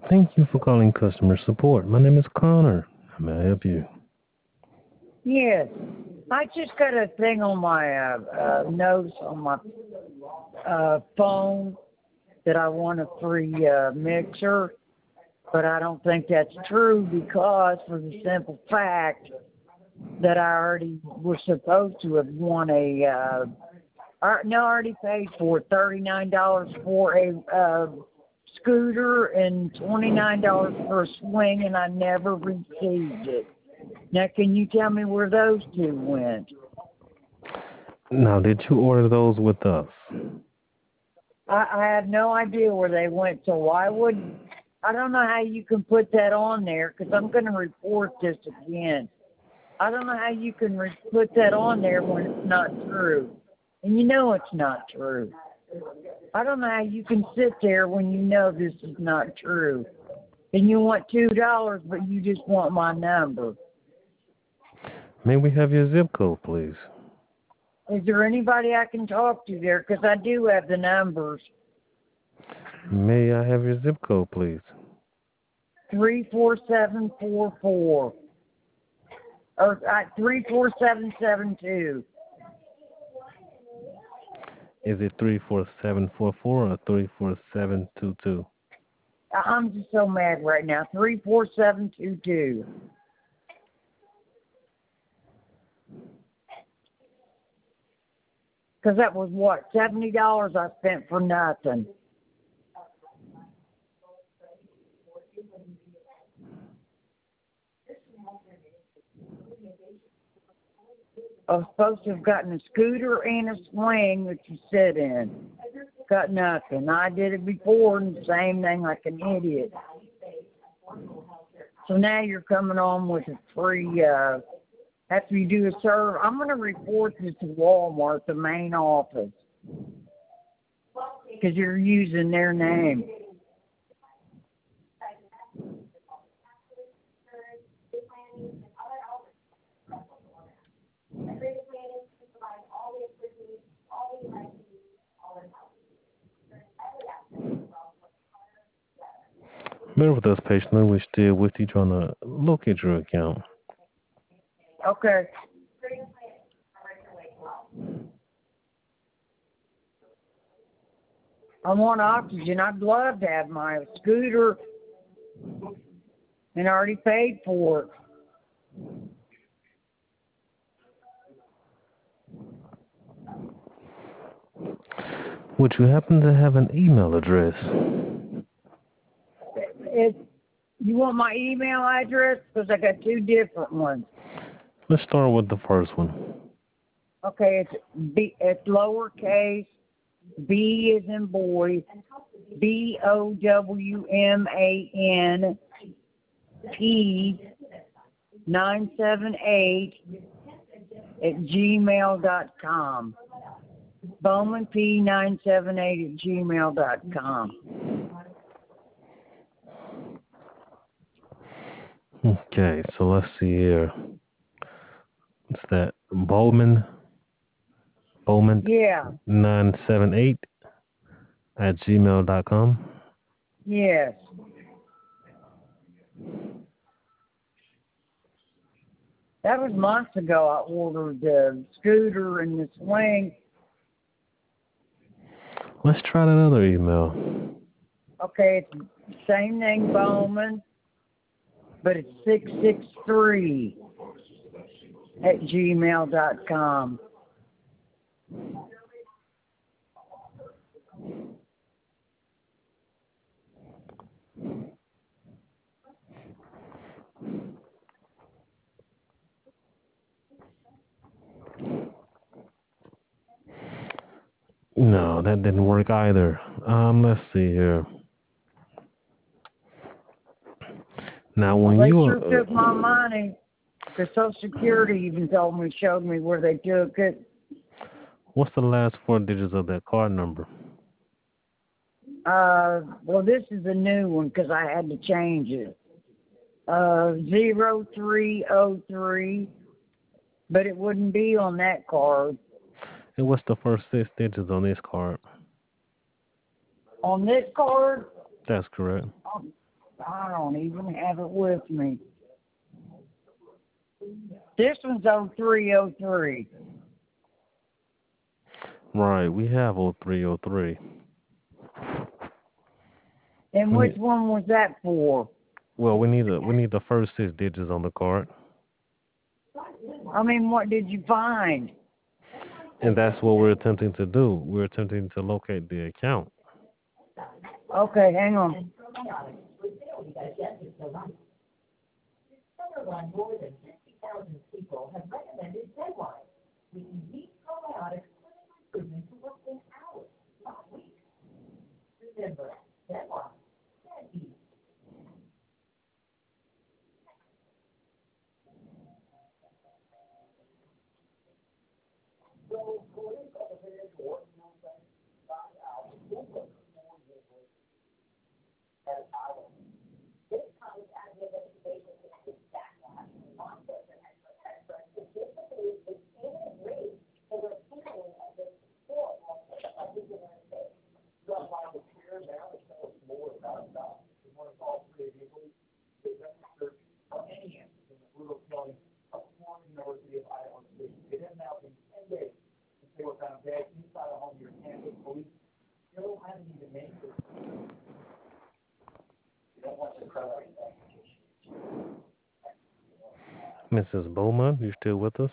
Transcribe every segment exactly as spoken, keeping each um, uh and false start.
Thank you for calling customer support. My name is Connor. How may I help you? Yes. I just got a thing on my uh, uh, notes on my uh, phone that I want a free uh, mixer, but I don't think that's true because for the simple fact that I already was supposed to have won a, uh, or, no, I already paid for thirty-nine dollars for a uh, scooter and twenty-nine dollars for a swing, and I never received it. Now, can you tell me where those two went? Now, did you order those with us? I, I have no idea where they went, so why would, I don't know how you can put that on there, because I'm going to report this again. I don't know how you can re- put that on there when it's not true. And you know it's not true. I don't know how you can sit there when you know this is not true. And you want two dollars, but you just want my number. May we have your zip code, please? Is there anybody I can talk to there? Because I do have the numbers. May I have your zip code, please? three four seven four four. Or uh, three four seven seven two. Is it three four seven four four or three four seven two two? I'm just so mad right now. three four seven two two. Because that was what? seventy dollars I spent for nothing. I was supposed to have gotten a scooter and a swing that you sit in. Got nothing. I did it before and the same thing like an idiot. So now you're coming on with a free, uh, after you do a serve, I'm going to report this to Walmart, the main office, because you're using their name. Bear with us patiently. We're still with you trying to locate your account. Okay. I'm on oxygen. I'd love to have my scooter and I already paid for it. Would you happen to have an email address? It, you want my email address? Because I got two different ones. Let's start with the first one. Okay, it's B, it's lowercase, B as in boy, B O W M A N P nine seven eight at gmail dot com. Bowman P nine seven eight at gmail dot com. Okay, so let's see here. It's that Bowman Bowman Yeah. nine seven eight at gmail dot com. Yes. That was months ago. I ordered the scooter and the swing. Let's try that other email. Okay, it's same thing, Bowman, but it's six six three at gmail dot com. No, that didn't work either. Um, let's see here. Now, when Well, they you sure uh, took my money. The Social Security even told me, showed me where they took it. what's the last four digits of that card number? Uh, well, this is a new one because I had to change it. Uh, zero three oh three, but it wouldn't be on that card. And what's the first six digits on this card? On this card, That's correct. I don't even have it with me. This one's oh three oh three. Right, we have oh three oh three. And We which need, one was that for? well, we need a, we need the first six digits on the card, I mean, what did you find? and that's what we're attempting to do. We're attempting to locate the account. Okay, hang on. Missus Bowman, you still with us?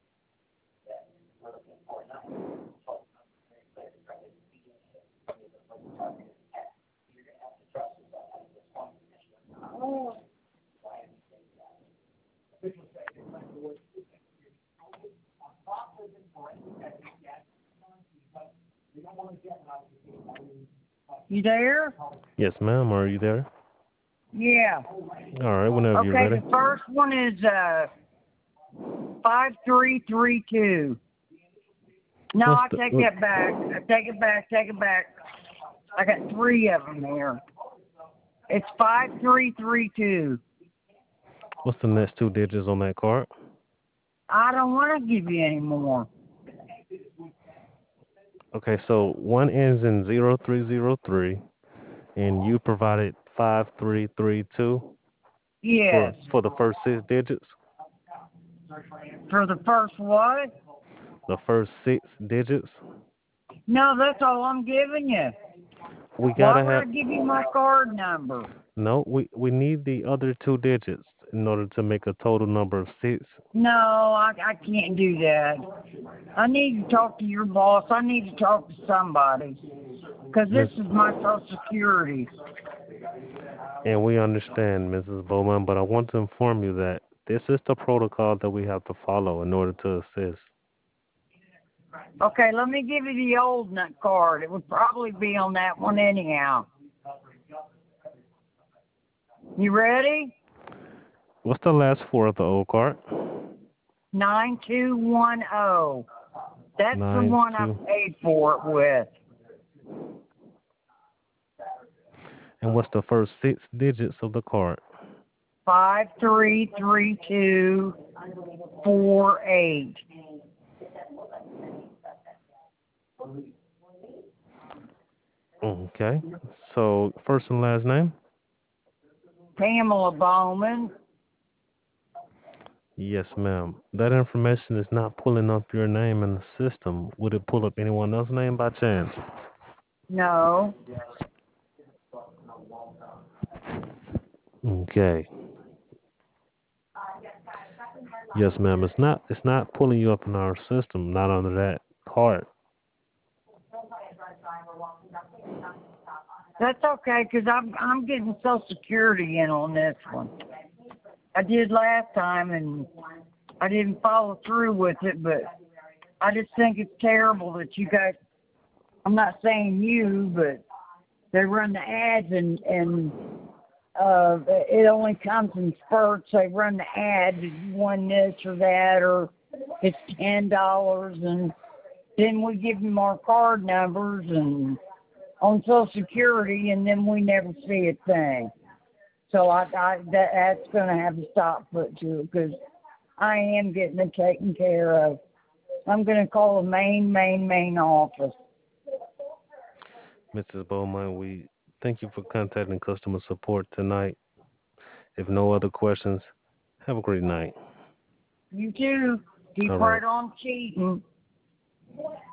You there? Yes, ma'am. Are you there? Yeah. All right, whenever you're Okay, ready. the first one is uh five three three two. No, I What's the, take what, that back. I take it back. Take it back. I got three of them here. It's five three three two. what's the next two digits on that card? I don't want to give you any more. Okay, so one ends in zero three zero three, and you provided five three three two Yes. for for the first six digits. For the first what? The first six digits. No, that's all I'm giving you. We Why gotta would I have give you my card number? no. We we need the other two digits in order to make a total number of six. No, I, I can't do that. I need to talk to your boss. I need to talk to somebody. Because this Miss, is my Social Security. and we understand, Missus Bowman, but I want to inform you that this is the protocol that we have to follow in order to assist. Okay, let me give you the old nut card. It would probably be on that one anyhow. You ready? What's the last four of the old card? nine two one zero. That's the Nine one I two. paid for it with. And what's the first six digits of the card? five three three two four eight. Okay. So first and last name? Pamela Bowman. Yes, ma'am. That information is not pulling up your name in the system. Would it pull up anyone else's name by chance? No. Okay. Yes, ma'am. It's not. It's not pulling you up in our system. Not under that card. That's okay, because I'm I'm getting Social Security in on this one. I did last time, and I didn't follow through with it, but I just think it's terrible that you guys, I'm not saying you, but they run the ads, and, and uh, it only comes in spurts. They run the ad, you won this or that, or it's ten dollars, and then we give them our card numbers and on Social Security, and then we never see a thing. So I, I that, that's going to have to stop put to it, because I am getting it taken care of. I'm going to call the main, main, main office. Missus Bowman, we Thank you for contacting customer support tonight. If no other questions, have a great night. You too. Keep All right right. on cheating.